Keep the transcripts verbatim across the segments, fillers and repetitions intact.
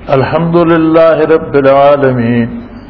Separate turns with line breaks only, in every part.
الحمد للہ رب العالمین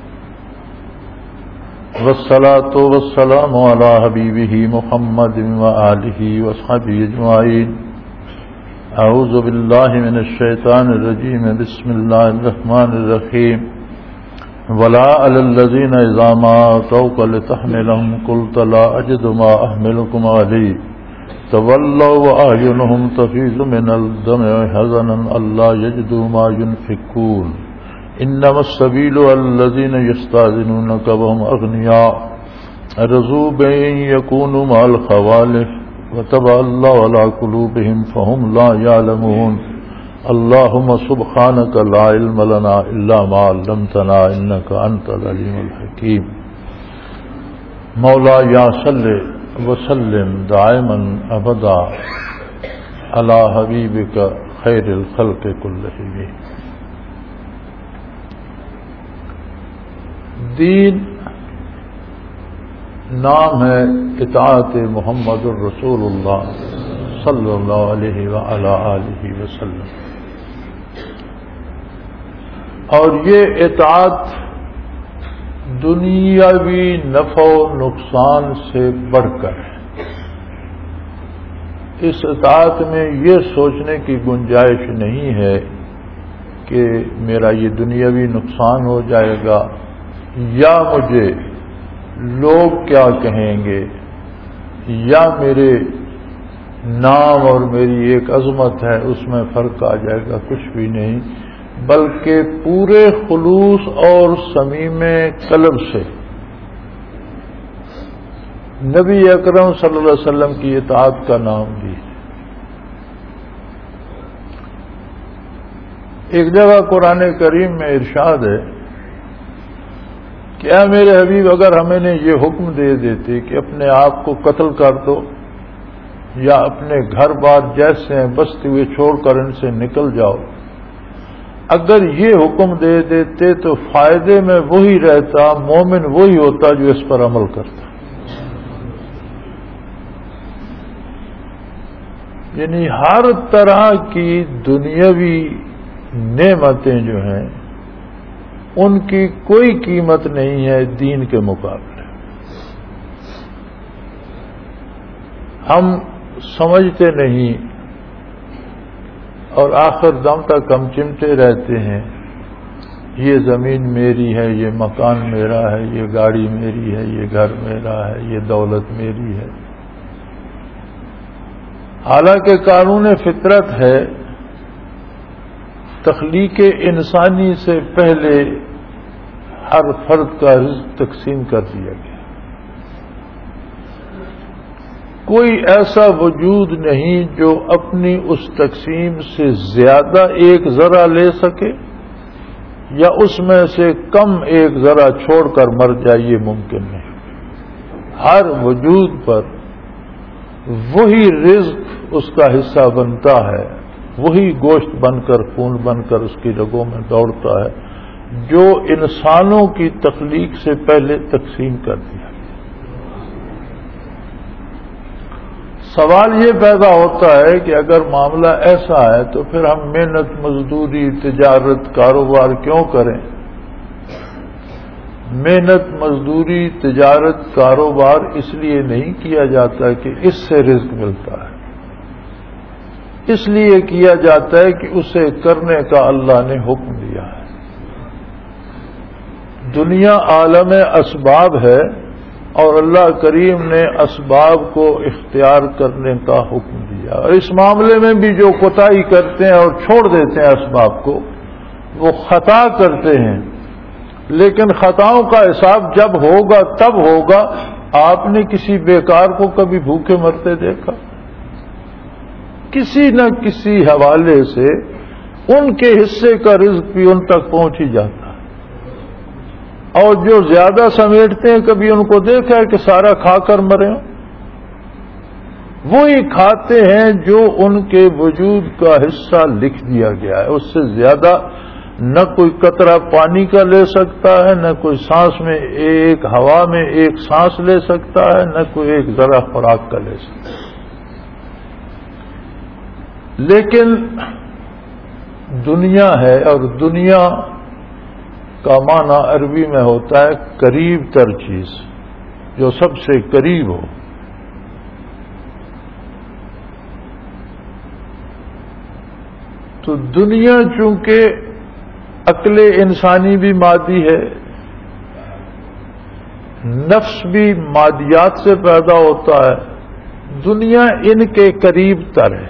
والصلاة والسلام علی حبیبہ محمد وآلہ وصحبہ اجمعین. اعوذ باللہ من الشیطان الرجیم. بسم اللہ الرحمن الرحیم. ولا علی الذین اذا ما اتوک لتحملهم قلت لا اجد ما احملکم علیہ تولوا وأعينهم تفيض من الدمع حزنا ألا يجدوا ما ينفقون إنما السبيل الذين يستأذنونك وهم أغنياء رضوا بأن يكونوا مع الخوالف وطبع الله على قلوبهم فهم لا يعلمون. اللهم سبحانك لا علم لنا إلا ما علمتنا إنك أنت العليم الحكيم. مولا یا صلی وسلم دائما ابدا علی حبیبک خیر الخلق کلہم. دین نام ہے اطاعت محمد الرسول اللہ صلی اللہ علیہ وآلہ آلہ وسلم، اور یہ اطاعت دنیاوی نفع و نقصان سے بڑھ کر ہے. اس اطاعت میں یہ سوچنے کی گنجائش نہیں ہے کہ میرا یہ دنیاوی نقصان ہو جائے گا یا مجھے لوگ کیا کہیں گے یا میرے نام اور میری ایک عظمت ہے اس میں فرق آ جائے گا. کچھ بھی نہیں، بلکہ پورے خلوص اور صمیم قلب سے نبی اکرم صلی اللہ علیہ وسلم کی اطاعت کا نام بھی. ایک جگہ قرآن کریم میں ارشاد ہے کہ اے میرے حبیب، اگر ہمیں نے یہ حکم دے دیتے کہ اپنے آپ کو قتل کر دو یا اپنے گھر بار جیسے ہیں بستے ہوئے چھوڑ کر ان سے نکل جاؤ، اگر یہ حکم دے دیتے تو فائدے میں وہی رہتا، مومن وہی ہوتا جو اس پر عمل کرتا. یعنی ہر طرح کی دنیاوی نعمتیں جو ہیں ان کی کوئی قیمت نہیں ہے دین کے مقابلے. ہم سمجھتے نہیں اور آخر دم تک ہم چمٹے رہتے ہیں یہ زمین میری ہے، یہ مکان میرا ہے، یہ گاڑی میری ہے، یہ گھر میرا ہے، یہ دولت میری ہے. حالانکہ قانون فطرت ہے، تخلیق انسانی سے پہلے ہر فرد کا رزق تقسیم کر دیا گیا. کوئی ایسا وجود نہیں جو اپنی اس تقسیم سے زیادہ ایک ذرہ لے سکے یا اس میں سے کم ایک ذرہ چھوڑ کر مر جائے، یہ ممکن نہیں. ہر وجود پر وہی رزق اس کا حصہ بنتا ہے، وہی گوشت بن کر خون بن کر اس کی رگوں میں دوڑتا ہے جو انسانوں کی تخلیق سے پہلے تقسیم کر دیا. سوال یہ پیدا ہوتا ہے کہ اگر معاملہ ایسا ہے تو پھر ہم محنت مزدوری تجارت کاروبار کیوں کریں؟ محنت مزدوری تجارت کاروبار اس لیے نہیں کیا جاتا کہ اس سے رزق ملتا ہے، اس لیے کیا جاتا ہے کہ اسے کرنے کا اللہ نے حکم دیا ہے. دنیا عالم اسباب ہے اور اللہ کریم نے اسباب کو اختیار کرنے کا حکم دیا، اور اس معاملے میں بھی جو کوتاہی کرتے ہیں اور چھوڑ دیتے ہیں اسباب کو وہ خطا کرتے ہیں. لیکن خطاؤں کا حساب جب ہوگا تب ہوگا. آپ نے کسی بیکار کو کبھی بھوکے مرتے دیکھا؟ کسی نہ کسی حوالے سے ان کے حصے کا رزق بھی ان تک پہنچ ہی جاتا. اور جو زیادہ سمیٹتے ہیں کبھی ان کو دیکھا ہے کہ سارا کھا کر مرے ہوں؟ وہی کھاتے ہیں جو ان کے وجود کا حصہ لکھ دیا گیا ہے. اس سے زیادہ نہ کوئی قطرہ پانی کا لے سکتا ہے، نہ کوئی سانس میں ایک ہوا میں ایک سانس لے سکتا ہے، نہ کوئی ایک ذرہ خوراک کا لے سکتا ہے. لیکن دنیا ہے، اور دنیا کا معنی عربی میں ہوتا ہے قریب تر چیز، جو سب سے قریب ہو۔ تو دنیا چونکہ عقل انسانی بھی مادی ہے، نفس بھی مادیات سے پیدا ہوتا ہے، دنیا ان کے قریب تر ہے۔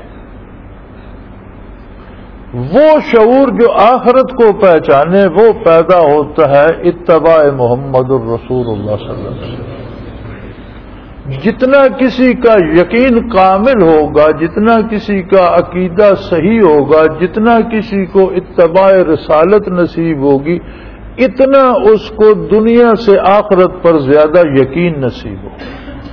وہ شعور جو آخرت کو پہچانے وہ پیدا ہوتا ہے اتباع محمد الرسول اللہ صلی اللہ علیہ وسلم۔ جتنا کسی کا یقین کامل ہوگا، جتنا کسی کا عقیدہ صحیح ہوگا، جتنا کسی کو اتباع رسالت نصیب ہوگی، اتنا اس کو دنیا سے آخرت پر زیادہ یقین نصیب ہوگا۔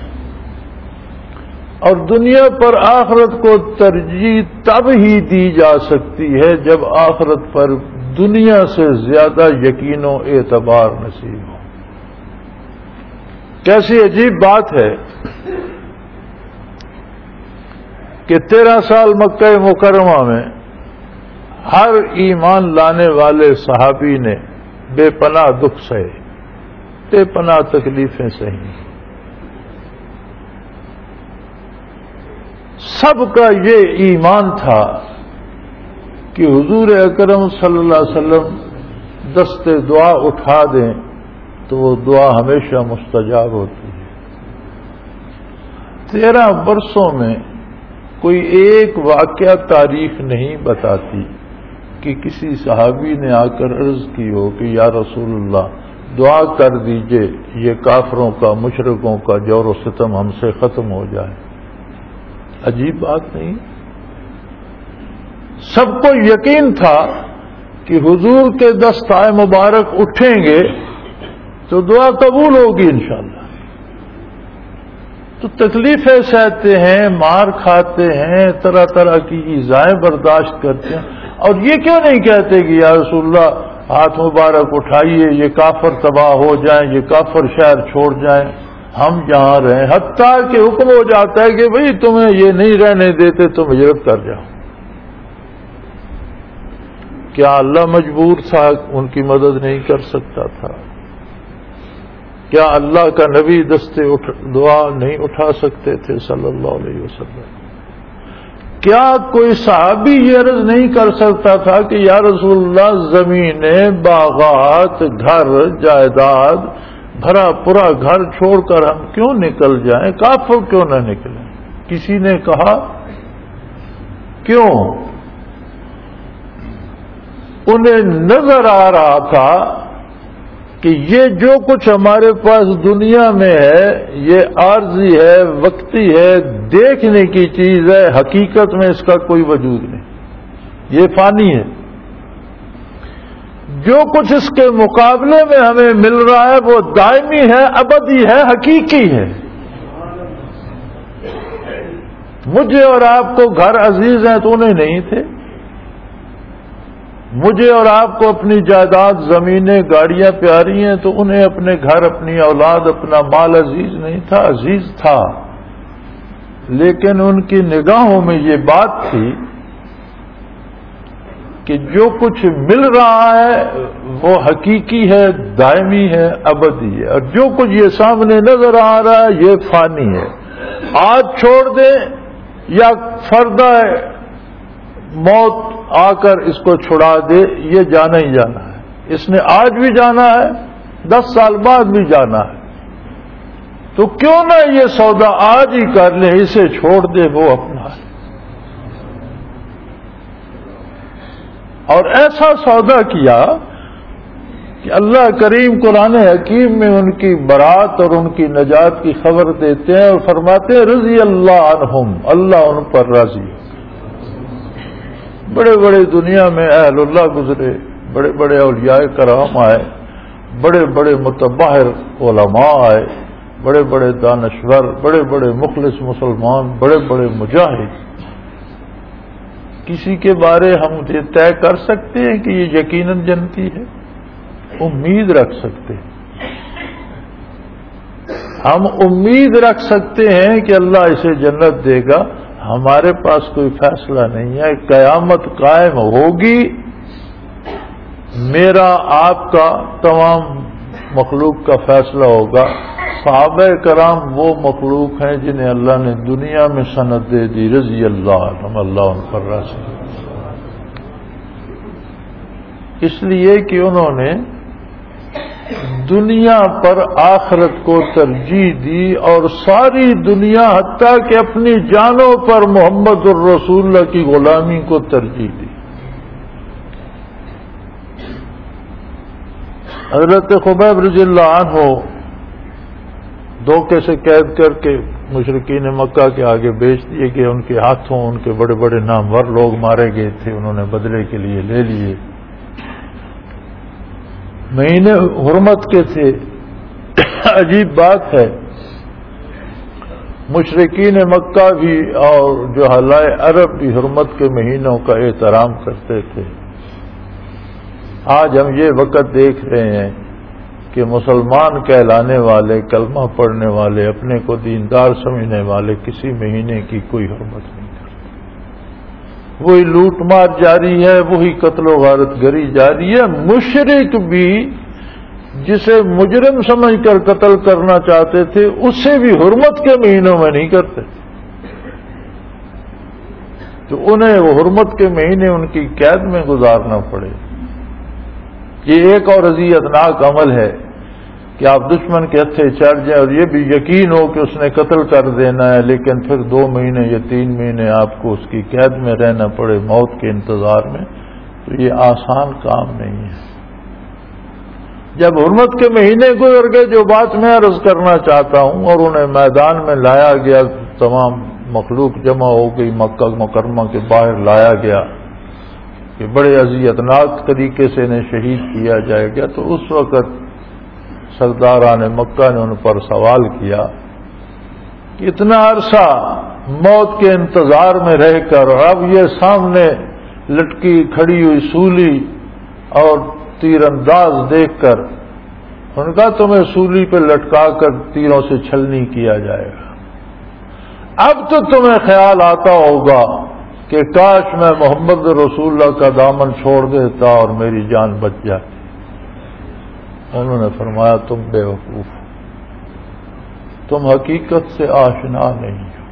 اور دنیا پر آخرت کو ترجیح تب ہی دی جا سکتی ہے جب آخرت پر دنیا سے زیادہ یقین و اعتبار نصیب ہو۔ کیسی عجیب بات ہے کہ تیرہ سال مکہ مکرمہ میں ہر ایمان لانے والے صحابی نے بے پناہ دکھ سہے، بے پناہ تکلیفیں سہیں۔ سب کا یہ ایمان تھا کہ حضور اکرم صلی اللہ علیہ وسلم دست دعا اٹھا دیں تو وہ دعا ہمیشہ مستجاب ہوتی ہے۔ تیرہ برسوں میں کوئی ایک واقعہ تاریخ نہیں بتاتی کہ کسی صحابی نے آ کر عرض کی ہو کہ یا رسول اللہ دعا کر دیجئے یہ کافروں کا، مشرکوں کا جور و ستم ہم سے ختم ہو جائے۔ عجیب بات نہیں؟ سب کو یقین تھا کہ حضور کے دستائے مبارک اٹھیں گے تو دعا قبول ہوگی انشاءاللہ۔ تو تکلیفیں سہتے ہیں، مار کھاتے ہیں، طرح طرح کی ایذائیں برداشت کرتے ہیں، اور یہ کیوں نہیں کہتے کہ یا رسول اللہ ہاتھ مبارک اٹھائیے، یہ کافر تباہ ہو جائیں، یہ کافر شہر چھوڑ جائیں، ہم جہاں رہیں، حتیٰ کہ حکم ہو جاتا ہے کہ بھئی تمہیں یہ نہیں رہنے دیتے، تم ہجرت کر جاؤ۔ کیا اللہ مجبور تھا؟ ان کی مدد نہیں کر سکتا تھا؟ کیا اللہ کا نبی دستے اٹھ دعا نہیں اٹھا سکتے تھے صلی اللہ علیہ وسلم؟ کیا کوئی صحابی یہ عرض نہیں کر سکتا تھا کہ یا رسول اللہ زمینیں، باغات، گھر، جائیداد، بھرا پورا گھر چھوڑ کر ہم کیوں نکل جائیں، کافر کیوں نہ نکلیں؟ کسی نے کہا کیوں؟ انہیں نظر آ رہا تھا کہ یہ جو کچھ ہمارے پاس دنیا میں ہے یہ عارضی ہے، وقتی ہے، دیکھنے کی چیز ہے، حقیقت میں اس کا کوئی وجود نہیں، یہ فانی ہے۔ جو کچھ اس کے مقابلے میں ہمیں مل رہا ہے وہ دائمی ہے، ابدی ہے، حقیقی ہے۔ مجھے اور آپ کو گھر عزیز ہیں تو انہیں نہیں تھے، مجھے اور آپ کو اپنی جائیداد، زمینیں، گاڑیاں پیاری ہیں تو انہیں اپنے گھر، اپنی اولاد، اپنا مال عزیز نہیں تھا، عزیز تھا، لیکن ان کی نگاہوں میں یہ بات تھی کہ جو کچھ مل رہا ہے وہ حقیقی ہے، دائمی ہے، ابدی ہے، اور جو کچھ یہ سامنے نظر آ رہا ہے یہ فانی ہے۔ آج چھوڑ دیں یا فردہ موت آ کر اس کو چھڑا دے، یہ جانا ہی جانا ہے۔ اس نے آج بھی جانا ہے، دس سال بعد بھی جانا ہے، تو کیوں نہ یہ سودا آج ہی کر لیں، اسے چھوڑ دے، وہ اپنا ہے۔ اور ایسا سودا کیا کہ اللہ کریم قرآن حکیم میں ان کی برات اور ان کی نجات کی خبر دیتے ہیں اور فرماتے ہیں رضی اللہ عنہم، اللہ ان پر راضی ہو۔ بڑے بڑے دنیا میں اہل اللہ گزرے، بڑے بڑے اولیاء کرام آئے، بڑے بڑے متبحر علماء آئے، بڑے بڑے دانشور، بڑے بڑے مخلص مسلمان، بڑے بڑے مجاہد۔ کسی کے بارے ہم یہ طے کر سکتے ہیں کہ یہ یقیناً جنتی ہے؟ امید رکھ سکتے ہیں، ہم امید رکھ سکتے ہیں کہ اللہ اسے جنت دے گا، ہمارے پاس کوئی فیصلہ نہیں ہے. قیامت قائم ہوگی، میرا آپ کا تمام مخلوق کا فیصلہ ہوگا. صحابہ کرام وہ مخلوق ہیں جنہیں اللہ نے دنیا میں سند دے دی، رضی اللہ عنہم، اللہ ان پر راضی. اس لیے کہ انہوں نے دنیا پر آخرت کو ترجیح دی، اور ساری دنیا حتیٰ کہ اپنی جانوں پر محمد الرسول اللہ کی غلامی کو ترجیح دی. حضرت خبیب رضی اللہ عنہ دھوکے سے قید کر کے مشرکین مکہ کے آگے بیچ دیے کہ ان کے ہاتھوں ان کے بڑے بڑے نامور لوگ مارے گئے تھے، انہوں نے بدلے کے لیے لے لیے. مہینے حرمت کے تھے. عجیب بات ہے، مشرکین مکہ بھی اور جو حلائے عرب بھی حرمت کے مہینوں کا احترام کرتے تھے. آج ہم یہ وقت دیکھ رہے ہیں کہ مسلمان کہلانے والے، کلمہ پڑھنے والے، اپنے کو دیندار سمجھنے والے کسی مہینے کی کوئی حرمت نہیں کرتے. وہی لوٹ مار جاری ہے، وہی قتل و غارت گری جاری ہے. مشرک بھی جسے مجرم سمجھ کر قتل کرنا چاہتے تھے اسے بھی حرمت کے مہینوں میں نہیں کرتے. تو انہیں وہ حرمت کے مہینے ان کی قید میں گزارنا پڑے. یہ ایک اور اذیتناک عمل ہے کہ آپ دشمن کے ہتھے چڑھ جائیں اور یہ بھی یقین ہو کہ اس نے قتل کر دینا ہے، لیکن پھر دو مہینے یا تین مہینے آپ کو اس کی قید میں رہنا پڑے موت کے انتظار میں. تو یہ آسان کام نہیں ہے. جب حرمت کے مہینے گزر گئے، جو بات میں عرض کرنا چاہتا ہوں، اور انہیں میدان میں لایا گیا، تمام مخلوق جمع ہو گئی، مکہ مکرمہ کے باہر لایا گیا کہ بڑے اذیتناک طریقے سے انہیں شہید کیا جائے گا. تو اس وقت سرداران مکہ نے ان پر سوال کیا کہ اتنا عرصہ موت کے انتظار میں رہ کر اور اب یہ سامنے لٹکی کھڑی ہوئی سولی اور تیر انداز دیکھ کر ان کا تمہیں سولی پہ لٹکا کر تیروں سے چھلنی کیا جائے گا. اب تو تمہیں خیال آتا ہوگا کہ کاش میں محمد رسول اللہ کا دامن چھوڑ دیتا اور میری جان بچ جاتی. انہوں نے فرمایا تم بے وقوف، تم حقیقت سے آشنا نہیں ہو.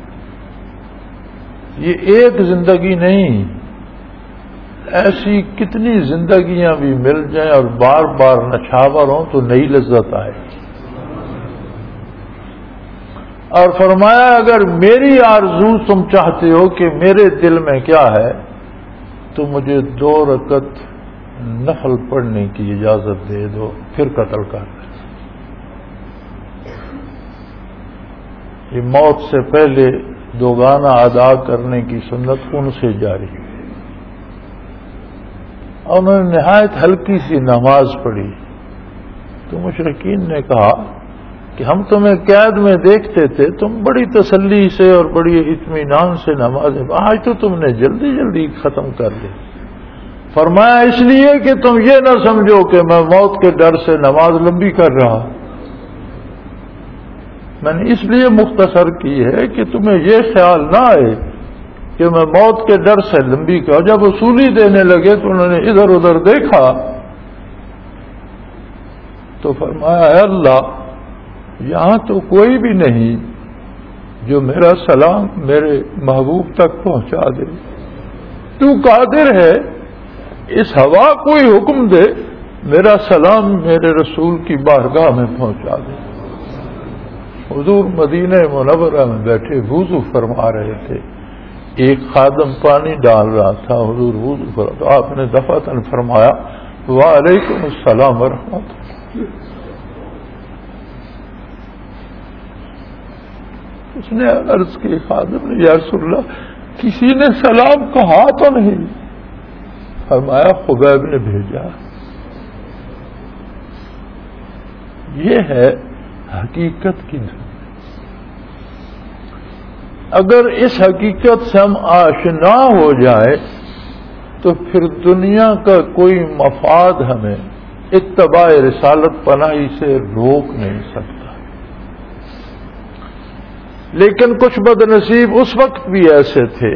یہ ایک زندگی نہیں، ایسی کتنی زندگیاں بھی مل جائیں اور بار بار نچھاور ہوں تو نئی لذت آئے. اور فرمایا اگر میری آرزو تم چاہتے ہو کہ میرے دل میں کیا ہے تو مجھے دو رکعت نفل پڑھنے کی اجازت دے دو، پھر قتل کر دیں. یہ موت سے پہلے دوگانہ ادا کرنے کی سنت ان سے جاری ہوئی. اور انہوں نے نہایت ہلکی سی نماز پڑھی. تو مشرکین نے کہا کہ ہم تمہیں قید میں دیکھتے تھے، تم بڑی تسلی سے اور بڑی اطمینان سے نمازیں، آج تو تم نے جلدی جلدی ختم کر لی. فرمایا اس لیے کہ تم یہ نہ سمجھو کہ میں موت کے ڈر سے نماز لمبی کر رہا. میں نے اس لیے مختصر کی ہے کہ تمہیں یہ خیال نہ آئے کہ میں موت کے ڈر سے لمبی کر. جب وصولی دینے لگے تو انہوں نے ادھر ادھر دیکھا تو فرمایا اے اللہ، یہاں تو کوئی بھی نہیں جو میرا سلام میرے محبوب تک پہنچا دے. تو قادر ہے اس ہوا کو ہی حکم دے میرا سلام میرے رسول کی بارگاہ میں پہنچا دے. حضور مدینہ منورہ میں بیٹھے وضو فرما رہے تھے. ایک خادم پانی ڈال رہا تھا، حضور وضو فرما تو آپ نے دفعتاً فرمایا وعلیکم السلام ورحمۃ اللہ. اس نے عرض کی خادم نے یا رسول اللہ کسی نے سلام کہا تو نہیں؟ فرمایا خبیب نے بھیجا. یہ ہے حقیقت کی دنیا. اگر اس حقیقت سے ہم آشنا ہو جائے تو پھر دنیا کا کوئی مفاد ہمیں اتباع رسالت پناہی سے روک نہیں سکتا. لیکن کچھ بد نصیب اس وقت بھی ایسے تھے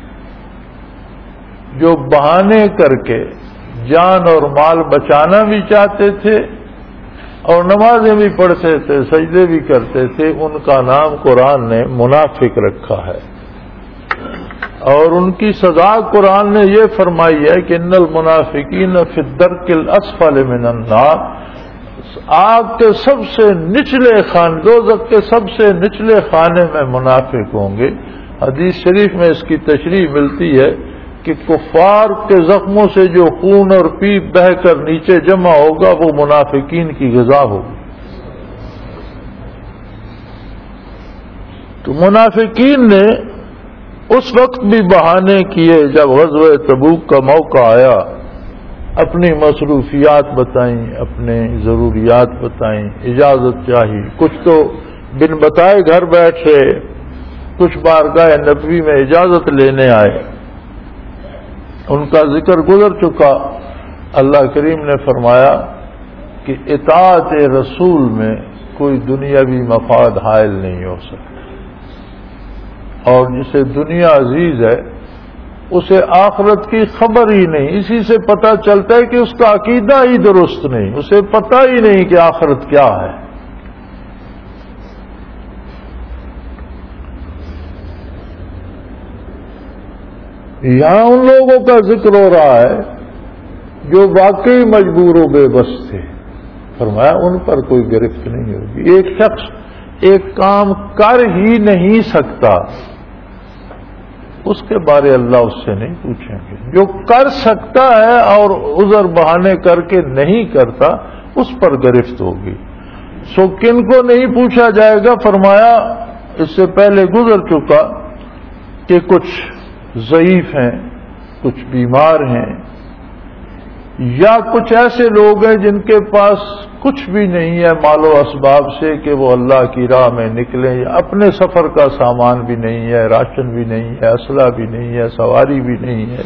جو بہانے کر کے جان اور مال بچانا بھی چاہتے تھے اور نمازیں بھی پڑھتے تھے، سجدے بھی کرتے تھے، ان کا نام قرآن نے منافق رکھا ہے، اور ان کی سزا قرآن نے یہ فرمائی ہے کہ ان المنافقین فی الدرک الاسفل من النار، آگ کے سب سے نچلے خانے، دوزخ کے سب سے نچلے خانے میں منافق ہوں گے۔ حدیث شریف میں اس کی تشریح ملتی ہے کہ کفار کے زخموں سے جو خون اور پیپ بہہ کر نیچے جمع ہوگا وہ منافقین کی غذا ہوگی۔ تو منافقین نے اس وقت بھی بہانے کیے جب غزوہ تبوک کا موقع آیا، اپنی مصروفیات بتائیں، اپنے ضروریات بتائیں، اجازت چاہی، کچھ تو بن بتائے گھر بیٹھے، کچھ بارگاہ نبوی میں اجازت لینے آئے۔ ان کا ذکر گزر چکا، اللہ کریم نے فرمایا کہ اطاعت رسول میں کوئی دنیاوی مفاد حائل نہیں ہو سکتا، اور جسے دنیا عزیز ہے اسے آخرت کی خبر ہی نہیں، اسی سے پتہ چلتا ہے کہ اس کا عقیدہ ہی درست نہیں، اسے پتہ ہی نہیں کہ آخرت کیا ہے۔ یہاں ان لوگوں کا ذکر ہو رہا ہے جو واقعی مجبور و بے بس تھے، فرمایا ان پر کوئی گرفت نہیں ہوگی۔ ایک شخص ایک کام کر ہی نہیں سکتا، اس کے بارے اللہ اس سے نہیں پوچھیں گے۔ جو کر سکتا ہے اور عذر بہانے کر کے نہیں کرتا اس پر گرفت ہوگی۔ سو کن کو نہیں پوچھا جائے گا؟ فرمایا اس سے پہلے گزر چکا کہ کچھ ضعیف ہیں، کچھ بیمار ہیں، یا کچھ ایسے لوگ ہیں جن کے پاس کچھ بھی نہیں ہے مال و اسباب سے کہ وہ اللہ کی راہ میں نکلیں، یا اپنے سفر کا سامان بھی نہیں ہے، راشن بھی نہیں ہے، اسلحہ بھی نہیں ہے، سواری بھی نہیں ہے۔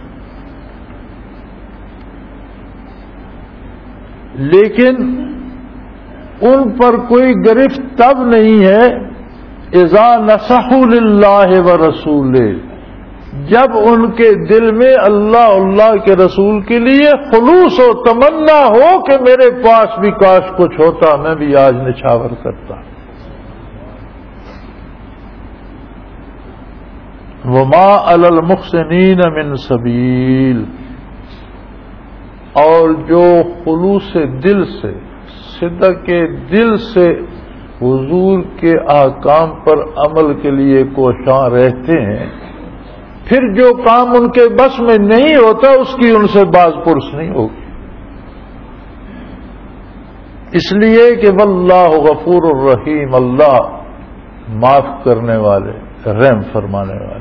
لیکن ان پر کوئی گرفت تب نہیں ہے اذا نصحوا للہ ورسولہ، جب ان کے دل میں اللہ اللہ کے رسول کے لیے خلوص و تمنا ہو کہ میرے پاس بھی کاش کچھ ہوتا، میں بھی آج نچھاور کرتا۔ وما علی المحسنین من سبیل، اور جو خلوص دل سے، صدق کے دل سے حضور کے احکام پر عمل کے لیے کوشاں رہتے ہیں، پھر جو کام ان کے بس میں نہیں ہوتا اس کی ان سے باز پرس نہیں ہوگی، اس لیے کہ واللہ غفور الرحیم، اللہ معاف کرنے والے، رحم فرمانے والے۔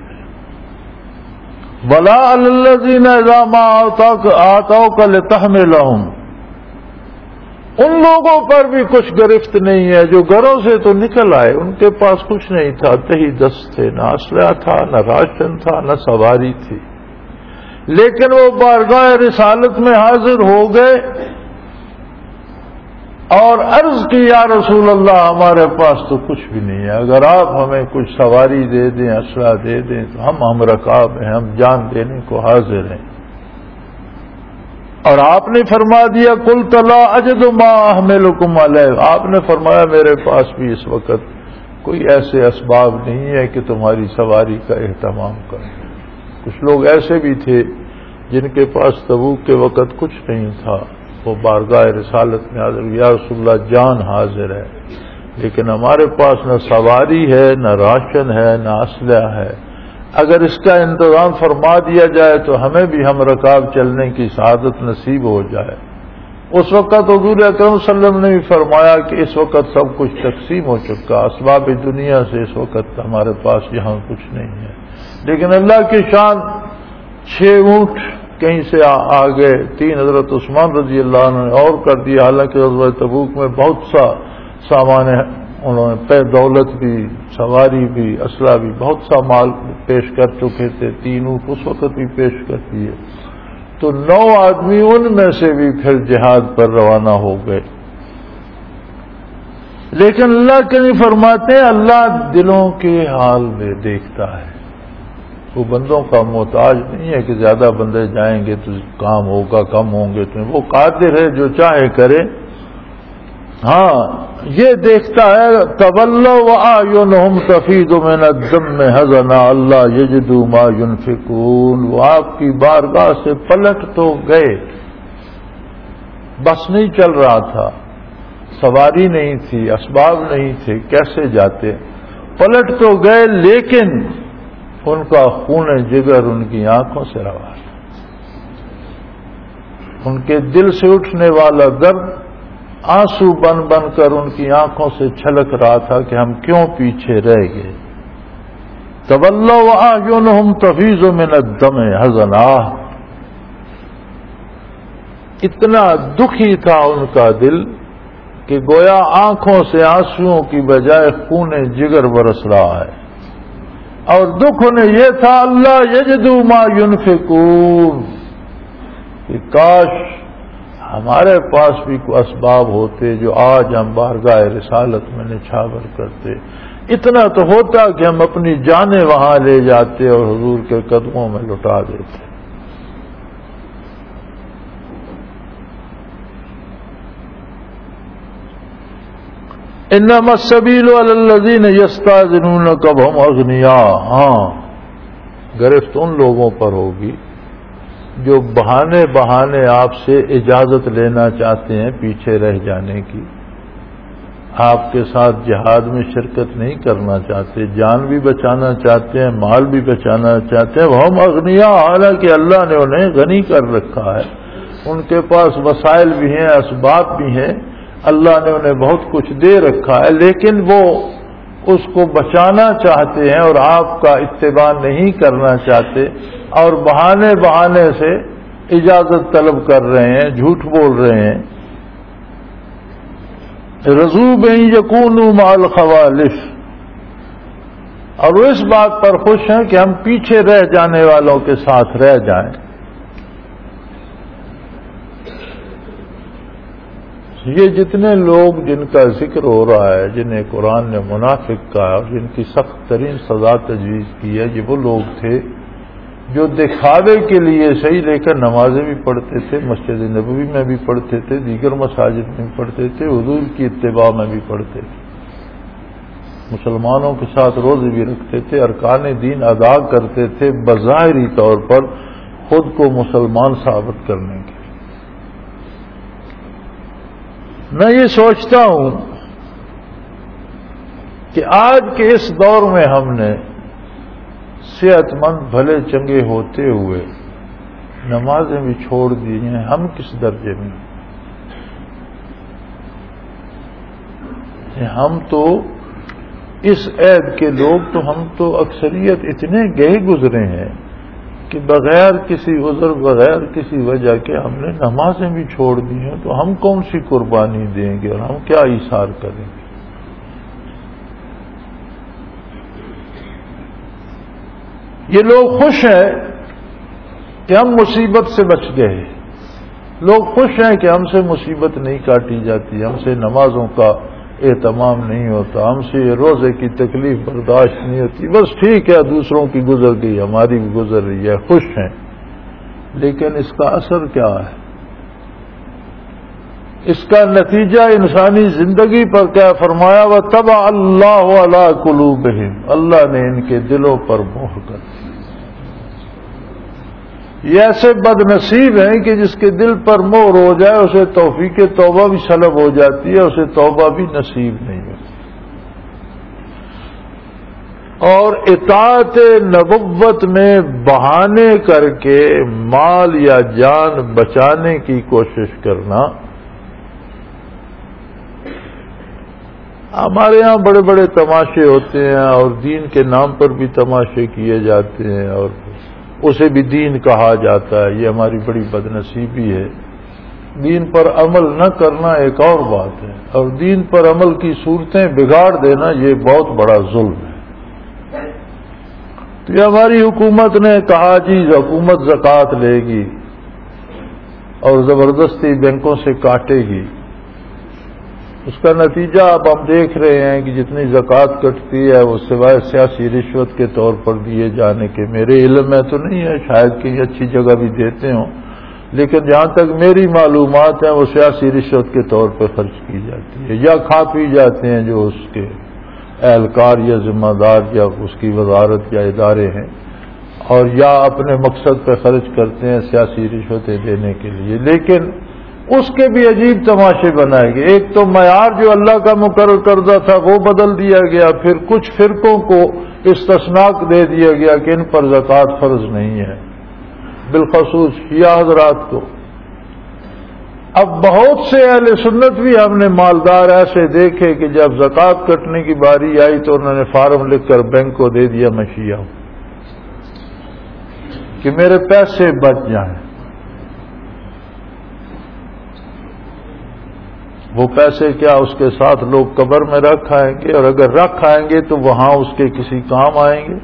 ولا علی الذین اذا ما آتوک لتحملہم، ان لوگوں پر بھی کچھ گرفت نہیں ہے جو گھروں سے تو نکل آئے، ان کے پاس کچھ نہیں تھا، تہی دست تھے، نہ اسلحہ تھا، نہ راشن تھا، نہ سواری تھی، لیکن وہ بارگاہ رسالت میں حاضر ہو گئے اور عرض کی یا رسول اللہ ہمارے پاس تو کچھ بھی نہیں ہے، اگر آپ ہمیں کچھ سواری دے دیں، اسلحہ دے دیں تو ہم ہم رکاب ہیں، ہم جان دینے کو حاضر ہیں۔ اور آپ نے فرما دیا قلت لا اجد ما احملکم علیہ، آپ نے فرمایا میرے پاس بھی اس وقت کوئی ایسے اسباب نہیں ہے کہ تمہاری سواری کا اہتمام کریں۔ کچھ لوگ ایسے بھی تھے جن کے پاس تبوک کے وقت کچھ نہیں تھا، وہ بارگاہ رسالت میں حاضر، یا رسول اللہ جان حاضر ہے لیکن ہمارے پاس نہ سواری ہے، نہ راشن ہے، نہ اسلحہ ہے، اگر اس کا انتظام فرما دیا جائے تو ہمیں بھی ہم رکاب چلنے کی سعادت نصیب ہو جائے۔ اس وقت حضور اکرم صلی اللہ علیہ وسلم نے بھی فرمایا کہ اس وقت سب کچھ تقسیم ہو چکا، اسباب دنیا سے اس وقت ہمارے پاس یہاں کچھ نہیں ہے، لیکن اللہ کی شان چھ اونٹ کہیں سے آ گئے، تین حضرت عثمان رضی اللہ عنہ نے اور کر دیا، حالانکہ غزوہ تبوک میں بہت سا سامان ہے، انہوں نے پے دولت بھی، سواری بھی، اسلحہ بھی، بہت سا مال پیش کر چکے تھے، تین اونٹ اس وقت بھی پیش کر دیے، تو نو آدمی ان میں سے بھی پھر جہاد پر روانہ ہو گئے۔ لیکن اللہ کے نہیں فرماتے ہیں اللہ دلوں کے حال میں دیکھتا ہے، وہ بندوں کا محتاج نہیں ہے کہ زیادہ بندے جائیں گے تو کام ہوگا، کم ہوں گے تو وہ قادر ہے جو چاہے کرے۔ ہاں یہ دیکھتا ہے تولوا واعینہم تفیض من الدم حزنا اللہ یجدوا ما ينفقون، وہ آپ کی بارگاہ سے پلٹ تو گئے، بس نہیں چل رہا تھا، سواری نہیں تھی، اسباب نہیں تھے، کیسے جاتے، پلٹ تو گئے لیکن ان کا خون جگر ان کی آنکھوں سے روا تھا، ان کے دل سے اٹھنے والا درد آنسو بن بن کر ان کی آنکھوں سے چھلک رہا تھا کہ ہم کیوں پیچھے رہ گئے۔ تولوا واعینہم تفیض من الدم حزنا، اتنا دکھی تھا ان کا دل کہ گویا آنکھوں سے آنسوؤں کی بجائے خون جگر برس رہا ہے، اور دکھ انہیں یہ تھا اللہ یجدوا ما ينفقون، کہ کاش ہمارے پاس بھی کوئی اسباب ہوتے جو آج ہم بارگاہ رسالت میں نچھاور کرتے، اتنا تو ہوتا کہ ہم اپنی جانیں وہاں لے جاتے اور حضور کے قدموں میں لٹا دیتے۔ انما السبیل علی الذین یستاذنونک وهم اغنیاء، ہاں گرفت ان لوگوں پر ہوگی جو بہانے بہانے آپ سے اجازت لینا چاہتے ہیں پیچھے رہ جانے کی، آپ کے ساتھ جہاد میں شرکت نہیں کرنا چاہتے، جان بھی بچانا چاہتے ہیں، مال بھی بچانا چاہتے ہیں، وہم اغنیاء، حالانکہ اللہ نے انہیں غنی کر رکھا ہے، ان کے پاس وسائل بھی ہیں، اسباب بھی ہیں، اللہ نے انہیں بہت کچھ دے رکھا ہے، لیکن وہ اس کو بچانا چاہتے ہیں اور آپ کا اتباع نہیں کرنا چاہتے، اور بہانے بہانے سے اجازت طلب کر رہے ہیں، جھوٹ بول رہے ہیں۔ رضوا بان یکونوا مع الخوالف، اور وہ اس بات پر خوش ہیں کہ ہم پیچھے رہ جانے والوں کے ساتھ رہ جائیں۔ یہ جتنے لوگ جن کا ذکر ہو رہا ہے، جنہیں قرآن نے منافق کہا اور جن کی سخت ترین سزا تجویز کی ہے، یہ وہ لوگ تھے جو دکھاوے کے لیے صحیح لے کر نمازیں بھی پڑھتے تھے، مسجد نبوی میں بھی پڑھتے تھے، دیگر مساجد میں بھی پڑھتے تھے، حضور کی اتباع میں بھی پڑھتے تھے، مسلمانوں کے ساتھ روزے بھی رکھتے تھے، ارکان دین ادا کرتے تھے بظاہری طور پر خود کو مسلمان ثابت کرنے کے۔ میں یہ سوچتا ہوں کہ آج کے اس دور میں ہم نے صحت مند بھلے چنگے ہوتے ہوئے نمازیں بھی چھوڑ دی ہیں، ہم کس درجے میں؟ ہم تو اس عہد کے لوگ تو ہم تو اکثریت اتنے گئے گزرے ہیں کہ بغیر کسی عذر، بغیر کسی وجہ کے ہم نے نمازیں بھی چھوڑ دی ہیں، تو ہم کون سی قربانی دیں گے اور ہم کیا ایثار کریں گے؟ یہ لوگ خوش ہیں کہ ہم مصیبت سے بچ گئے، لوگ خوش ہیں کہ ہم سے مصیبت نہیں کاٹی جاتی، ہم سے نمازوں کا اہتمام نہیں ہوتا، ہم سے یہ روزے کی تکلیف برداشت نہیں ہوتی، بس ٹھیک ہے دوسروں کی گزر گئی، ہماری بھی گزر رہی ہے، خوش ہیں۔ لیکن اس کا اثر کیا ہے؟ اس کا نتیجہ انسانی زندگی پر کیا فرمایا؟ وَطَبَعَ اللَّهُ عَلَىٰ قُلُوبِهِمْ، اللہ نے ان کے دلوں پر مہر کر دی۔ یہ ایسے بد نصیب ہیں کہ جس کے دل پر مہر ہو جائے اسے توفیق توبہ بھی سلب ہو جاتی ہے، اسے توبہ بھی نصیب نہیں ہوتی، اور اطاعت نبوت میں بہانے کر کے مال یا جان بچانے کی کوشش کرنا۔ ہمارے ہاں بڑے بڑے تماشے ہوتے ہیں اور دین کے نام پر بھی تماشے کیے جاتے ہیں اور اسے بھی دین کہا جاتا ہے، یہ ہماری بڑی بدنصیبی ہے۔ دین پر عمل نہ کرنا ایک اور بات ہے، اور دین پر عمل کی صورتیں بگاڑ دینا یہ بہت بڑا ظلم ہے۔ تو یہ ہماری حکومت نے کہا جی حکومت زکوٰۃ لے گی اور زبردستی بینکوں سے کاٹے گی، اس کا نتیجہ اب ہم دیکھ رہے ہیں کہ جتنی زکوٰۃ کٹتی ہے وہ سوائے سیاسی رشوت کے طور پر دیے جانے کے، میرے علم میں تو نہیں ہے، شاید کہیں اچھی جگہ بھی دیتے ہوں، لیکن جہاں تک میری معلومات ہیں وہ سیاسی رشوت کے طور پر خرچ کی جاتی ہے، یا کھا پی جاتے ہیں جو اس کے اہلکار یا ذمہ دار یا اس کی وزارت یا ادارے ہیں، اور یا اپنے مقصد پہ خرچ کرتے ہیں سیاسی رشوتیں دینے کے لیے۔ لیکن اس کے بھی عجیب تماشے بنائے گئے، ایک تو معیار جو اللہ کا مقرر کردہ تھا وہ بدل دیا گیا، پھر کچھ فرقوں کو استثناء دے دیا گیا کہ ان پر زکوٰۃ فرض نہیں ہے، بالخصوص شیعہ حضرات کو۔ اب بہت سے اہل سنت بھی ہم نے مالدار ایسے دیکھے کہ جب زکوٰۃ کٹنے کی باری آئی تو انہوں نے فارم لکھ کر بینک کو دے دیا، میں شیعہ ہوں، کہ میرے پیسے بچ جائیں۔ وہ پیسے کیا اس کے ساتھ لوگ قبر میں رکھ آئیں گے، اور اگر رکھ آئیں گے تو وہاں اس کے کسی کام آئیں گے۔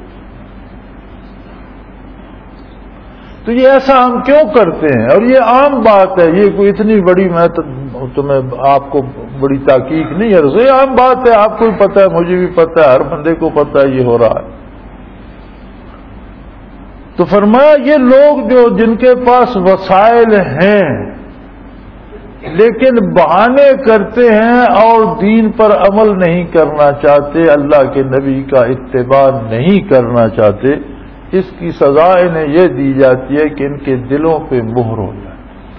تو یہ ایسا ہم کیوں کرتے ہیں؟ اور یہ عام بات ہے، یہ کوئی اتنی بڑی، میں تمہیں آپ کو بڑی تحقیق نہیں عرض ہے، عام بات ہے، آپ کو بھی پتہ ہے، مجھے بھی پتہ ہے، ہر بندے کو پتہ ہے یہ ہو رہا ہے۔ تو فرمایا یہ لوگ جو جن کے پاس وسائل ہیں لیکن بہانے کرتے ہیں اور دین پر عمل نہیں کرنا چاہتے، اللہ کے نبی کا اتباع نہیں کرنا چاہتے، اس کی سزا انہیں یہ دی جاتی ہے کہ ان کے دلوں پہ مہر ہو جائے۔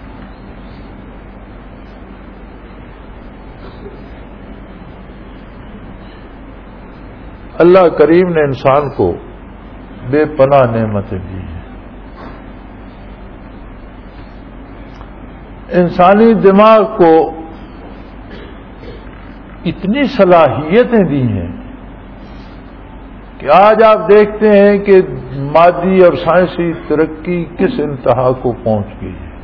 اللہ کریم نے انسان کو بے پناہ نعمتیں دی ہیں، انسانی دماغ کو اتنی صلاحیتیں دی ہیں کہ آج آپ دیکھتے ہیں کہ مادی اور سائنسی ترقی کس انتہا کو پہنچ گئی ہے۔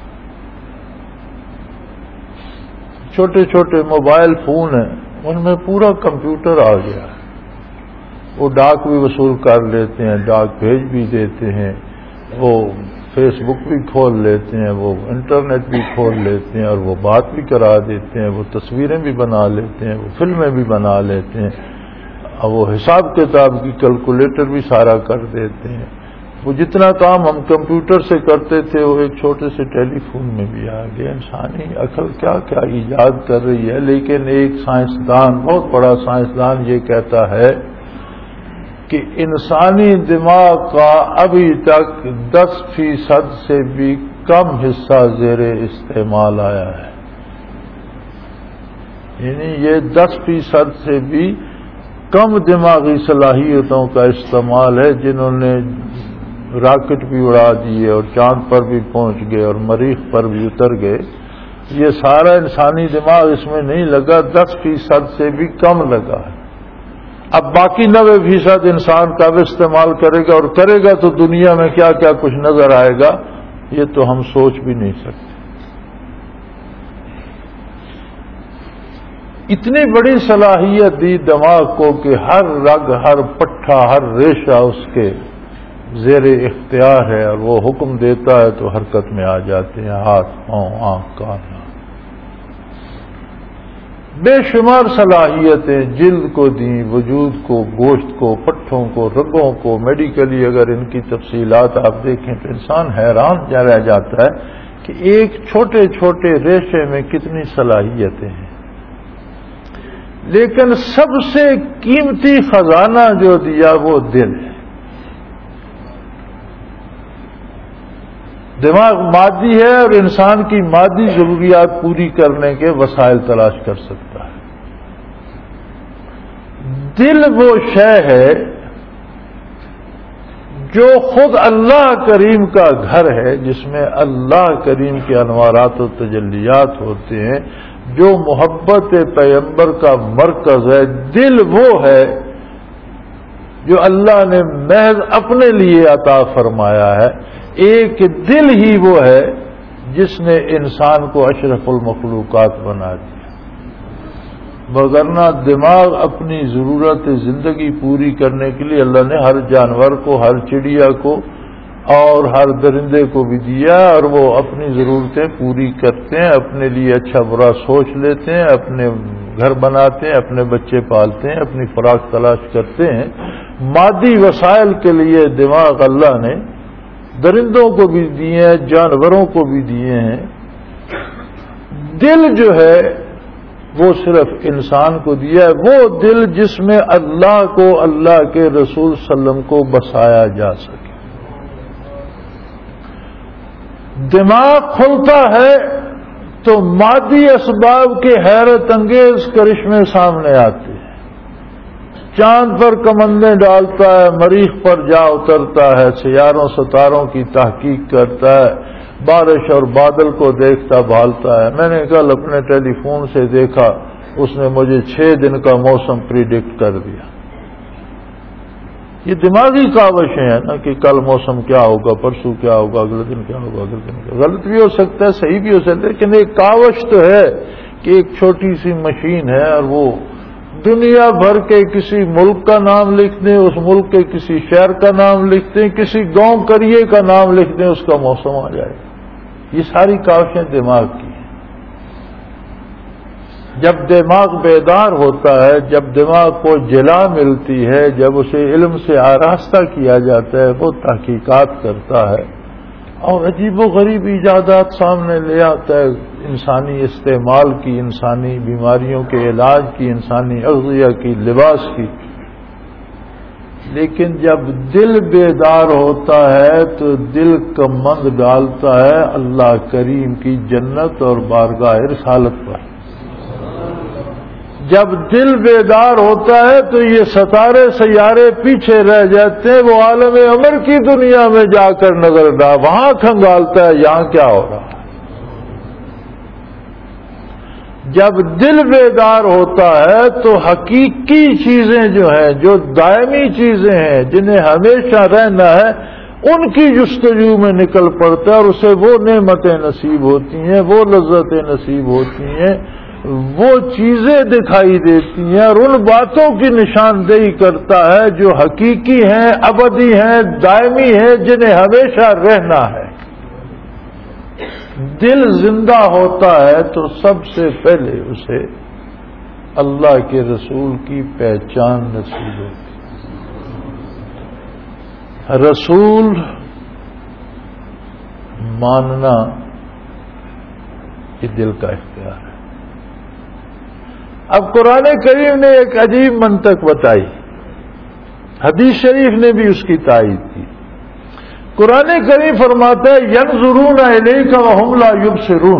چھوٹے چھوٹے موبائل فون ہیں، ان میں پورا کمپیوٹر آ گیا ہے، وہ ڈاک بھی وصول کر لیتے ہیں، ڈاک بھیج بھی دیتے ہیں، وہ فیس بک بھی کھول لیتے ہیں، وہ انٹرنیٹ بھی کھول لیتے ہیں، اور وہ بات بھی کرا دیتے ہیں، وہ تصویریں بھی بنا لیتے ہیں، وہ فلمیں بھی بنا لیتے ہیں، اور وہ حساب کتاب کی کیلکولیٹر بھی سارا کر دیتے ہیں۔ وہ جتنا کام ہم کمپیوٹر سے کرتے تھے وہ ایک چھوٹے سے ٹیلی فون میں بھی آ گیا۔ انسانی عقل کیا کیا ایجاد کر رہی ہے، لیکن ایک سائنسدان، بہت بڑا سائنسدان، یہ کہتا ہے کہ انسانی دماغ کا ابھی تک دس فیصد سے بھی کم حصہ زیر استعمال آیا ہے، یعنی یہ دس فیصد سے بھی کم دماغی صلاحیتوں کا استعمال ہے، جنہوں نے راکٹ بھی اڑا دیے اور چاند پر بھی پہنچ گئے اور مریخ پر بھی اتر گئے، یہ سارا انسانی دماغ اس میں نہیں لگا، دس فیصد سے بھی کم لگا ہے۔ اب باقی نوے فیصد انسان کا بھی استعمال کرے گا، اور کرے گا تو دنیا میں کیا کیا کچھ نظر آئے گا یہ تو ہم سوچ بھی نہیں سکتے۔ اتنی بڑی صلاحیت دی دماغ کو کہ ہر رگ، ہر پٹھا، ہر ریشہ اس کے زیر اختیار ہے، اور وہ حکم دیتا ہے تو حرکت میں آ جاتے ہیں، ہاتھ، پاؤں، آنکھ، کان۔ بے شمار صلاحیتیں جلد کو دیں، وجود کو، گوشت کو، پٹھوں کو، رگوں کو، میڈیکلی اگر ان کی تفصیلات آپ دیکھیں تو انسان حیران جا رہ جاتا ہے کہ ایک چھوٹے چھوٹے ریشے میں کتنی صلاحیتیں ہیں، لیکن سب سے قیمتی خزانہ جو دیا وہ دل ہے۔ دماغ مادی ہے اور انسان کی مادی ضروریات پوری کرنے کے وسائل تلاش کر سکتا ہے۔ دل وہ شے ہے جو خود اللہ کریم کا گھر ہے، جس میں اللہ کریم کے انوارات و تجلیات ہوتے ہیں، جو محبت پیغمبر کا مرکز ہے۔ دل وہ ہے جو اللہ نے محض اپنے لیے عطا فرمایا ہے۔ ایک دل ہی وہ ہے جس نے انسان کو اشرف المخلوقات بنا دیا، وگرنہ دماغ اپنی ضرورت زندگی پوری کرنے کے لیے اللہ نے ہر جانور کو، ہر چڑیا کو اور ہر درندے کو بھی دیا، اور وہ اپنی ضرورتیں پوری کرتے ہیں، اپنے لیے اچھا برا سوچ لیتے ہیں، اپنے گھر بناتے ہیں، اپنے بچے پالتے ہیں، اپنی خوراک تلاش کرتے ہیں۔ مادی وسائل کے لیے دماغ اللہ نے درندوں کو بھی دیے ہیں، جانوروں کو بھی دیے ہیں۔ دل جو ہے وہ صرف انسان کو دیا ہے، وہ دل جس میں اللہ کو، اللہ کے رسول صلی اللہ علیہ وسلم کو بسایا جا سکے۔ دماغ کھلتا ہے تو مادی اسباب کے حیرت انگیز کرشمے سامنے آتے ہیں۔ چاند پر کمندیں ڈالتا ہے، مریخ پر جا اترتا ہے، سیاروں ستاروں کی تحقیق کرتا ہے، بارش اور بادل کو دیکھتا بھالتا ہے۔ میں نے کل اپنے ٹیلی فون سے دیکھا، اس نے مجھے چھ دن کا موسم پریڈکٹ کر دیا۔ یہ دماغی کاوشیں ہیں نا کہ کل موسم کیا ہوگا، پرسوں کیا ہوگا، اگلے دن کیا ہوگا، اگلے دن کیا ہوگا۔ غلط بھی ہو سکتا ہے، صحیح بھی ہو سکتا ہے، لیکن ایک کاوش تو ہے کہ ایک چھوٹی سی مشین ہے اور وہ دنیا بھر کے کسی ملک کا نام لکھ دیں، اس ملک کے کسی شہر کا نام لکھ دیں، کسی گاؤں قریے کا نام لکھ دیں، اس کا موسم آ جائے گا۔ یہ ساری کاوشیں دماغ کی ہیں۔ جب دماغ بیدار ہوتا ہے، جب دماغ کو جلا ملتی ہے، جب اسے علم سے آراستہ کیا جاتا ہے، وہ تحقیقات کرتا ہے اور عجیب و غریب ایجادات سامنے لے آتا ہے، انسانی استعمال کی، انسانی بیماریوں کے علاج کی، انسانی اغذیہ کی، لباس کی۔ لیکن جب دل بیدار ہوتا ہے تو دل کمند ڈالتا ہے اللہ کریم کی جنت اور بارگاہ رسالت پر۔ جب دل بیدار ہوتا ہے تو یہ ستارے سیارے پیچھے رہ جاتے ہیں، وہ عالم امر کی دنیا میں جا کر نظر ڈال، وہاں کھنگالتا ہے یہاں کیا ہو رہا ہے۔ جب دل بیدار ہوتا ہے تو حقیقی چیزیں جو ہیں، جو دائمی چیزیں ہیں، جنہیں ہمیشہ رہنا ہے، ان کی جستجو میں نکل پڑتا ہے اور اسے وہ نعمتیں نصیب ہوتی ہیں، وہ لذتیں نصیب ہوتی ہیں، وہ چیزیں دکھائی دیتی ہیں اور ان باتوں کی نشاندہی کرتا ہے جو حقیقی ہیں، ابدی ہیں، دائمی ہیں، جنہیں ہمیشہ رہنا ہے۔ دل زندہ ہوتا ہے تو سب سے پہلے اسے اللہ کے رسول کی پہچان نصیب ہوتی ہے۔ رسول ماننا یہ دل کا اختیار ہے۔ اب قرآن کریم نے ایک عجیب منطق بتائی، حدیث شریف نے بھی اس کی تائید کی۔ قرآن کریم فرماتا ہے ینظرون الیک وہم لا یبصرون،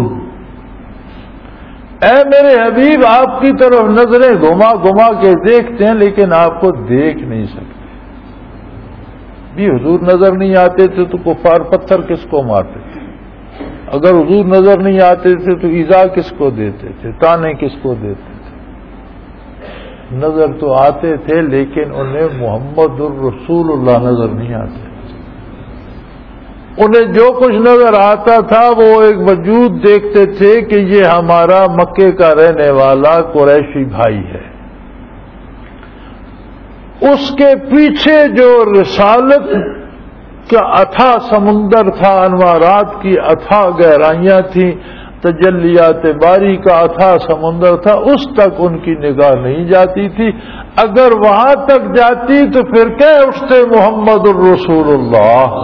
اے میرے حبیب آپ کی طرف نظریں گھما گھما کے دیکھتے ہیں لیکن آپ کو دیکھ نہیں سکتے۔ بھی حضور نظر نہیں آتے تھے تو کفار پتھر کس کو مارتے تھے؟ اگر حضور نظر نہیں آتے تھے تو ایذا کس کو دیتے تھے؟ تانے کس کو دیتے تھے؟ نظر تو آتے تھے لیکن انہیں محمد الرسول اللہ نظر نہیں آتے۔ انہیں جو کچھ نظر آتا تھا وہ ایک وجود دیکھتے تھے کہ یہ ہمارا مکے کا رہنے والا قریشی بھائی ہے۔ اس کے پیچھے جو رسالت کا اتھا سمندر تھا، انوارات کی اتھا گہرائیاں تھیں، تجلیات باری کا اتھا سمندر تھا، اس تک ان کی نگاہ نہیں جاتی تھی۔ اگر وہاں تک جاتی تو پھر کہ اٹھتے محمد الرسول اللہ۔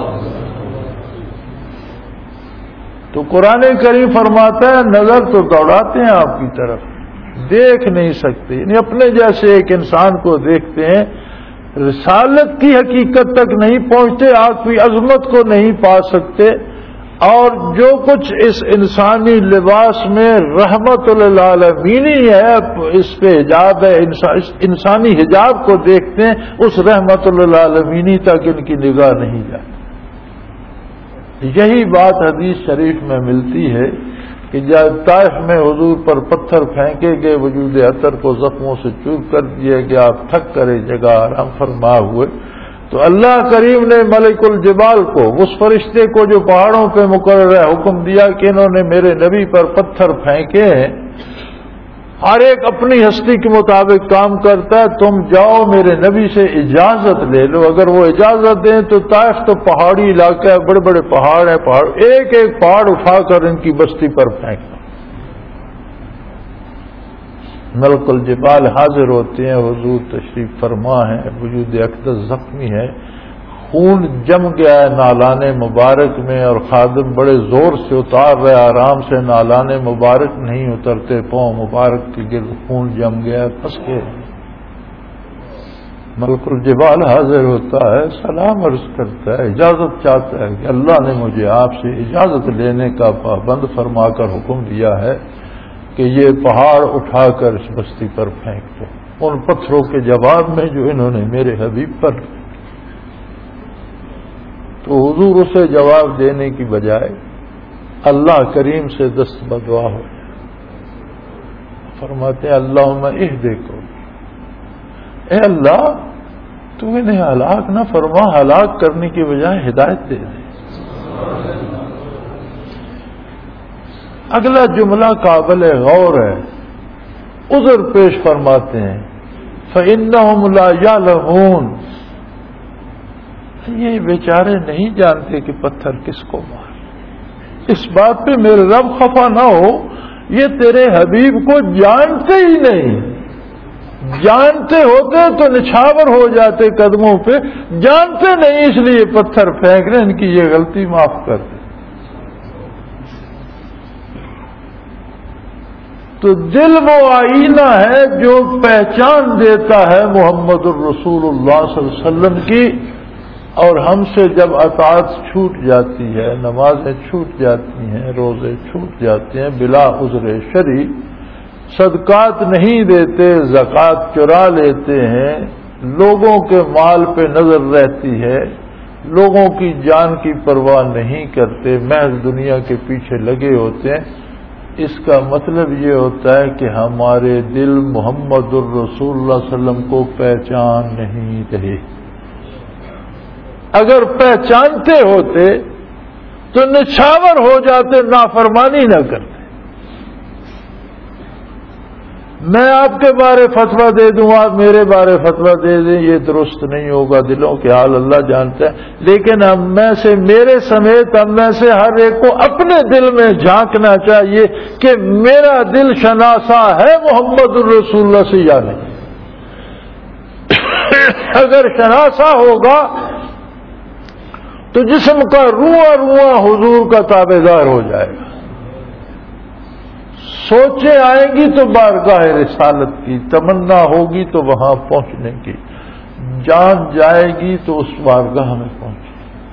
تو قرآن کریم فرماتا ہے نظر تو دوڑاتے ہیں آپ کی طرف، دیکھ نہیں سکتے، یعنی اپنے جیسے ایک انسان کو دیکھتے ہیں، رسالت کی حقیقت تک نہیں پہنچتے، آپ کی عظمت کو نہیں پا سکتے، اور جو کچھ اس انسانی لباس میں رحمت للعالمینی ہے، اس پہ حجاب ہے، انسانی حجاب کو دیکھتے ہیں، اس رحمت للعالمینی تک ان کی نگاہ نہیں جاتی۔ یہی بات حدیث شریف میں ملتی ہے کہ جب طائف میں حضور پر پتھر پھینکے گئے، وجود عطر کو زخموں سے چور کر دیا گیا، آپ تھک کر ایک جگہ آرام فرما ہوئے، تو اللہ کریم نے ملک الجبال کو، اس فرشتے کو جو پہاڑوں پہ مقرر ہے، حکم دیا کہ انہوں نے میرے نبی پر پتھر پھینکے ہیں، ہر ایک اپنی ہستی کے مطابق کام کرتا ہے. تم جاؤ میرے نبی سے اجازت لے لو. اگر وہ اجازت دیں تو طائف تو پہاڑی علاقہ ہے, بڑے بڑے پہاڑ ہیں, پہاڑ ایک ایک پہاڑ اٹھا کر ان کی بستی پر پھینک دو. ملک الجبال حاضر ہوتے ہیں, حضور تشریف فرما ہے, وجود اقدس زخمی ہے, خون جم گیا ہے نالان مبارک میں, اور خادم بڑے زور سے اتار رہے, آرام سے نالان مبارک نہیں اترتے, پاؤں مبارک کے گرد خون جم گیا ہے, پھنس گئے. ملک الجبال حاضر ہوتا ہے, سلام عرض کرتا ہے, اجازت چاہتا ہے کہ اللہ نے مجھے آپ سے اجازت لینے کا پابند فرما کر حکم دیا ہے کہ یہ پہاڑ اٹھا کر اس بستی پر پھینک دو. ان پتھروں کے جواب میں جو انہوں نے میرے حبیب پر, تو حضور اسے جواب دینے کی بجائے اللہ کریم سے دست بدعا ہو جائے. فرماتے ہیں اللہم اہدکو, اے اللہ تو انہیں ہلاک نہ فرما, ہلاک کرنے کی بجائے ہدایت دے دے. اگلا جملہ قابل غور ہے. عذر پیش فرماتے ہیں فَإِنَّهُمْ لَا يَعْلَمُونَ, یہ بیچارے نہیں جانتے کہ پتھر کس کو مار. اس بات پہ میرے رب خفا نہ ہو, یہ تیرے حبیب کو جانتے ہی نہیں. جانتے ہوتے تو نچھاور ہو جاتے قدموں پہ, جانتے نہیں اس لیے پتھر پھینک رہے, ان کی یہ غلطی معاف کر دے. تو دل وہ آئینہ ہے جو پہچان دیتا ہے محمد الرسول اللہ صلی اللہ علیہ وسلم کی, اور ہم سے جب اطاعت چھوٹ جاتی ہے, نمازیں چھوٹ جاتی ہیں, روزے چھوٹ جاتے ہیں بلا عذر شرعی, صدقات نہیں دیتے, زکوٰۃ چرا لیتے ہیں, لوگوں کے مال پہ نظر رہتی ہے, لوگوں کی جان کی پرواہ نہیں کرتے, محض دنیا کے پیچھے لگے ہوتے ہیں, اس کا مطلب یہ ہوتا ہے کہ ہمارے دل محمد الرسول اللہ علیہ وسلم کو پہچان نہیں رہے. اگر پہچانتے ہوتے تو نچھاور ہو جاتے, نافرمانی نہ کرتے. میں آپ کے بارے فتویٰ دے دوں, آپ میرے بارے فتویٰ دے دیں, یہ درست نہیں ہوگا. دلوں کے حال اللہ جانتا ہے. لیکن ہم میں سے, میرے سمیت ہم میں سے ہر ایک کو اپنے دل میں جھانکنا چاہیے کہ میرا دل شناسا ہے محمد الرسول اللہ سے یا نہیں. اگر شناسا ہوگا تو جسم کا رواں رواں حضور کا تابع دار ہو جائے گا. سوچیں آئیں گی تو بارگاہ رسالت کی, تمنا ہوگی تو وہاں پہنچنے کی, جان جائے گی تو اس بارگاہ میں پہنچے.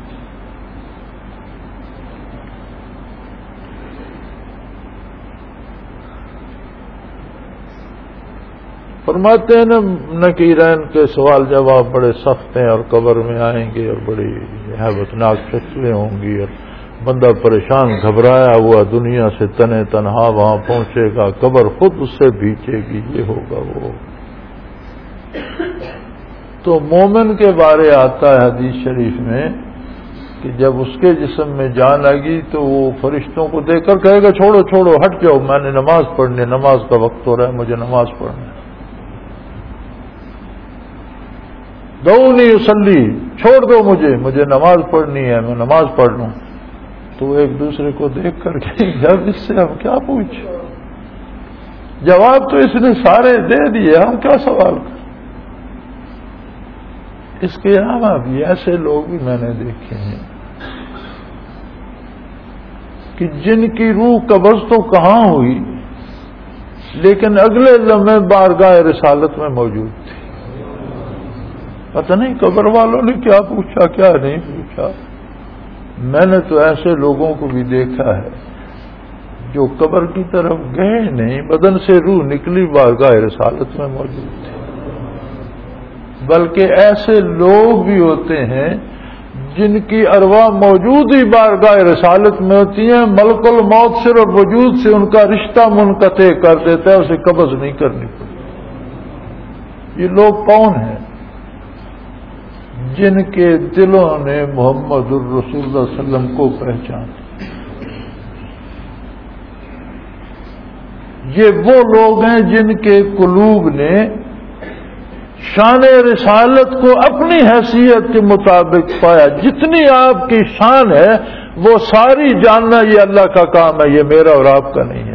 فرماتے ہیں نا نکیرین کے سوال جواب بڑے سخت ہیں, اور قبر میں آئیں گے اور بڑی ہیبتناک شکلیں ہوں گی, اور بندہ پریشان گھبرایا ہوا دنیا سے تنے تنہا وہاں پہنچے گا, قبر خود اس سے بھیچے گی, یہ ہوگا وہ. تو مومن کے بارے آتا ہے حدیث شریف میں کہ جب اس کے جسم میں جان آئے گی تو وہ فرشتوں کو دیکھ کر کہے گا چھوڑو چھوڑو ہٹ جاؤ, میں نے نماز پڑھنی, نماز کا وقت ہو رہا ہے, مجھے نماز پڑھنا ہے. دعونی اصلی, چھوڑ دو مجھے, مجھے نماز پڑھنی ہے, میں نماز پڑھ لوں. تو ایک دوسرے کو دیکھ کر کے جب اس سے ہم کیا پوچھ, جواب تو اس نے سارے دے دیے, ہم کیا سوال کریں. اس کے علاوہ بھی ایسے لوگ بھی میں نے دیکھے ہیں کہ جن کی روح قبض تو کہاں ہوئی لیکن اگلے لمحے بارگاہ رسالت میں موجود تھی. پتہ نہیں قبر والوں نے کیا پوچھا کیا نہیں پوچھا. میں نے تو ایسے لوگوں کو بھی دیکھا ہے جو قبر کی طرف گئے نہیں, بدن سے روح نکلی بارگاہ رسالت میں موجود تھی. بلکہ ایسے لوگ بھی ہوتے ہیں جن کی ارواح موجود ہی بارگاہ رسالت میں ہوتی ہیں, ملک الموت صرف وجود سے ان کا رشتہ منقطع کر دیتا ہے, اسے قبض نہیں کرنی پڑتی. یہ لوگ کون ہیں؟ جن کے دلوں نے محمد الرسول اللہ صلی اللہ علیہ وسلم کو پہچان. یہ وہ لوگ ہیں جن کے قلوب نے شان رسالت کو اپنی حیثیت کے مطابق پایا. جتنی آپ کی شان ہے وہ ساری جاننا یہ اللہ کا کام ہے، یہ میرا اور آپ کا نہیں ہے.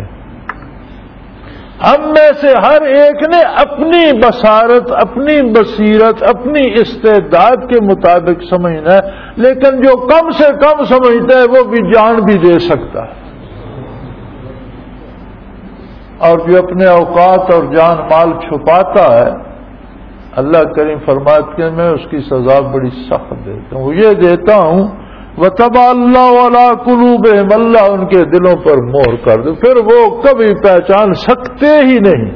ہم میں سے ہر ایک نے اپنی بصارت، اپنی بصیرت، اپنی استعداد کے مطابق سمجھنا ہے، لیکن جو کم سے کم سمجھتا ہے وہ بھی جان بھی دے سکتا ہے، اور جو اپنے اوقات اور جان مال چھپاتا ہے اللہ کریم فرماتے ہیں میں اس کی سزا بڑی سخت دیتا ہوں. یہ دیتا ہوں وَطَبَعَ اللَّهُ عَلَىٰ قُلُوبِهِمْ، اللہ ان کے دلوں پر مہر کر دے، پھر وہ کبھی پہچان سکتے ہی نہیں.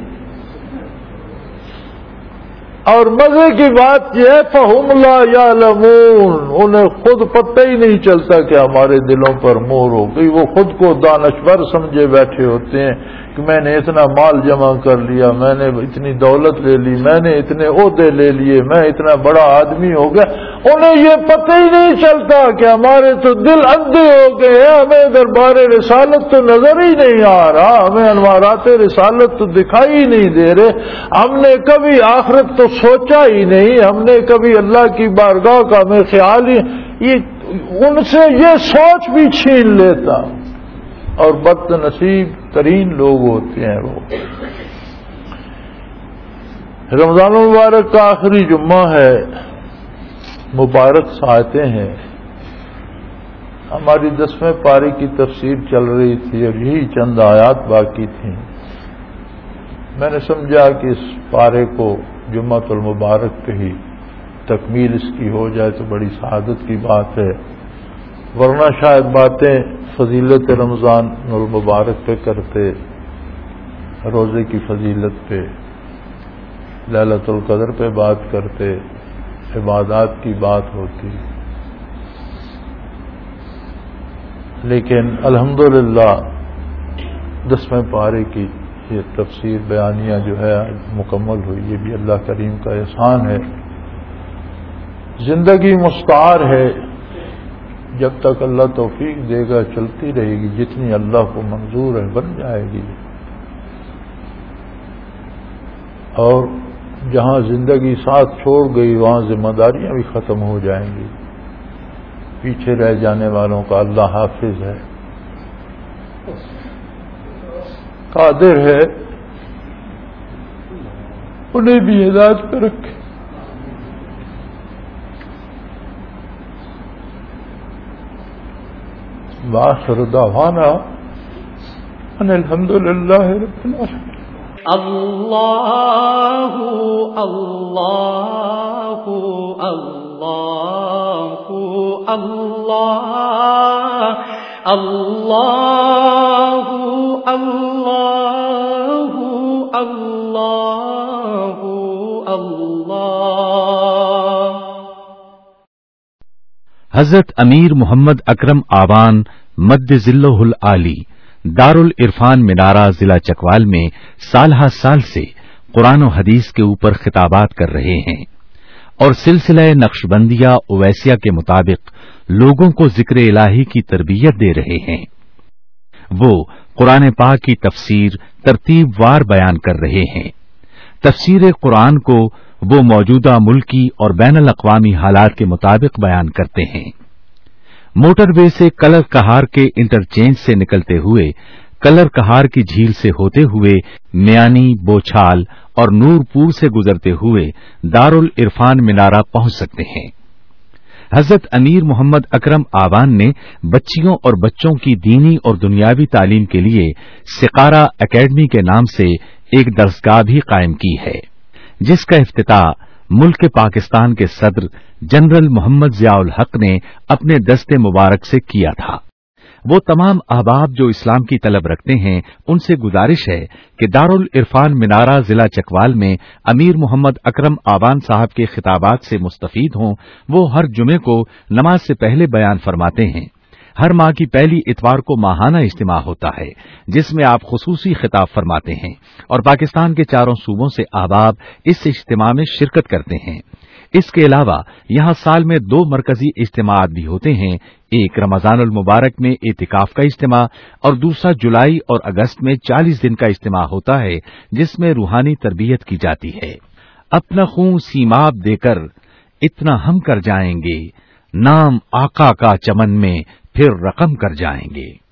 اور مزے کی بات یہ ہے فَهُمْ لَا يَعْلَمُونَ، انہیں خود پتہ ہی نہیں چلتا کہ ہمارے دلوں پر مہر ہو گئی. وہ خود کو دانشور سمجھے بیٹھے ہوتے ہیں کہ میں نے اتنا مال جمع کر لیا، میں نے اتنی دولت لے لی، میں نے اتنے عہدے لے لیے، میں اتنا بڑا آدمی ہو گیا. انہیں یہ پتہ ہی نہیں چلتا کہ ہمارے تو دل اندھے ہو گئے ہیں، ہمیں دربار رسالت تو نظر ہی نہیں آ رہا، ہمیں انوارات رسالت تو دکھائی ہی نہیں دے رہے، ہم نے کبھی آخرت تو سوچا ہی نہیں، ہم نے کبھی اللہ کی بارگاہ کا ہمیں خیال ہی، یہ ان سے یہ سوچ بھی چھین لیتا. اور بد نصیب ترین لوگ ہوتے ہیں وہ. رمضان المبارک کا آخری جمعہ ہے، مبارک ساعتیں ہیں. ہماری دسویں پاری کی تفسیر چل رہی تھی اور یہی چند آیات باقی تھیں. میں نے سمجھا کہ اس پارے کو جمعۃ المبارک پہ ہی تکمیل اس کی ہو جائے تو بڑی سعادت کی بات ہے، ورنہ شاید باتیں فضیلت رمضان المبارک پہ کرتے، روزے کی فضیلت پہ، لیلۃ القدر پہ بات کرتے، عبادات کی بات ہوتی. لیکن الحمدللہ دسویں پارے کی یہ تفسیر بیانیہ جو ہے مکمل ہوئی، یہ بھی اللہ کریم کا احسان ہے. زندگی مستعار ہے، جب تک اللہ توفیق دے گا چلتی رہے گی، جتنی اللہ کو منظور ہے بن جائے گی. اور جہاں زندگی ساتھ چھوڑ گئی وہاں ذمہ داریاں بھی ختم ہو جائیں گی. پیچھے رہ جانے والوں کا اللہ حافظ ہے، قادر ہے، انہیں بھی ہدایت پہ رکھے. وآخر دعوانا ان الحمد للہ رب العالمین.
اللہ اللہ اللہ اللہ اللہ اللہ اللہ اللہ.
حضرت امیر محمد اکرم آوان مد ذلہ العالی دارالعرفان منارہ ضلع چکوال میں سال ہر سال سے قرآن و حدیث کے اوپر خطابات کر رہے ہیں اور سلسلہ نقشبندیہ اویسیہ کے مطابق لوگوں کو ذکر الہی کی تربیت دے رہے ہیں. وہ قرآن پاک کی تفسیر ترتیب وار بیان کر رہے ہیں. تفسیر قرآن کو وہ موجودہ ملکی اور بین الاقوامی حالات کے مطابق بیان کرتے ہیں. موٹر وے سے کلر کہار کے انٹرچینج سے نکلتے ہوئے کلر کہار کی جھیل سے ہوتے ہوئے میانی، بوچھال اور نورپور سے گزرتے ہوئے دارالعرفان منارہ پہنچ سکتے ہیں. حضرت امیر محمد اکرم آوان نے بچیوں اور بچوں کی دینی اور دنیاوی تعلیم کے لیے سقارہ اکیڈمی کے نام سے ایک درسگاہ بھی قائم کی ہے، جس کا افتتاح ملک پاکستان کے صدر جنرل محمد ضیاء الحق نے اپنے دست مبارک سے کیا تھا. وہ تمام احباب جو اسلام کی طلب رکھتے ہیں ان سے گزارش ہے کہ دارالعرفان منارہ ضلع چکوال میں امیر محمد اکرم آوان صاحب کے خطابات سے مستفید ہوں. وہ ہر جمعے کو نماز سے پہلے بیان فرماتے ہیں. ہر ماہ کی پہلی اتوار کو ماہانہ اجتماع ہوتا ہے جس میں آپ خصوصی خطاب فرماتے ہیں اور پاکستان کے چاروں صوبوں سے احباب اس اجتماع میں شرکت کرتے ہیں. اس کے علاوہ یہاں سال میں دو مرکزی اجتماعات بھی ہوتے ہیں، ایک رمضان المبارک میں اعتکاف کا اجتماع اور دوسرا جولائی اور اگست میں چالیس دن کا اجتماع ہوتا ہے جس میں روحانی تربیت کی جاتی ہے۔ اپنا خون سیماب دے کر اتنا ہم کر جائیں گے، نام آقا کا چمن میں پھر رقم کر جائیں گے۔